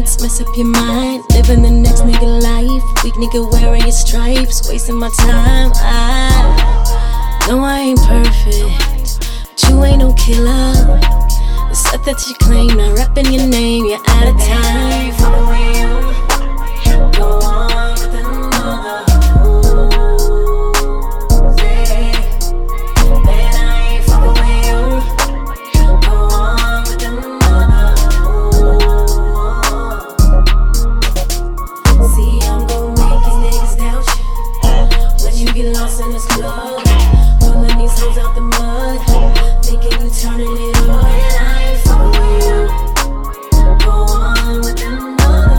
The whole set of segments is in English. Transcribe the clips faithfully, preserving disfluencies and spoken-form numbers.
nights, mess up your mind. Living the next nigga life. Weak nigga wearing your stripes, wasting my time. I know I ain't perfect, but you ain't no killer. The stuff that you claim, not rapping your name, you're out of time. Fucking with you, go on with another. Lost in this club, pulling these hoes out the mud, thinking you turning it up, and I ain't fucking with you. Go on with them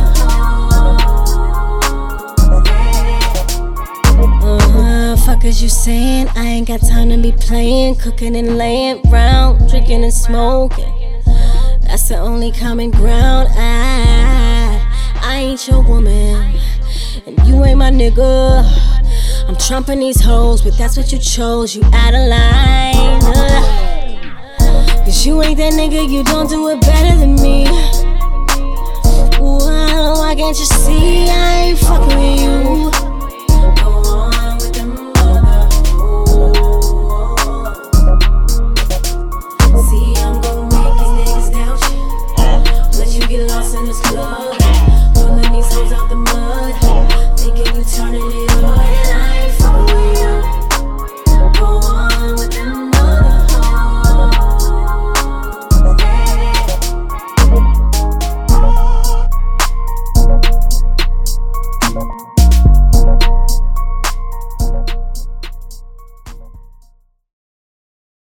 other hoes. Uh, fuck is you saying? I ain't got time to be playing, cooking and laying round, drinking and smoking. That's the only common ground. I, I ain't your woman, and you ain't my nigga. I'm trumping these hoes, but that's what you chose, you out of line. uh, Cause you ain't that nigga, you don't do it better than me. Why, why can't you see I ain't fucking with you? Go on with them other hoes. See, I'm gon' make these niggas doubt you, let you get lost in this club.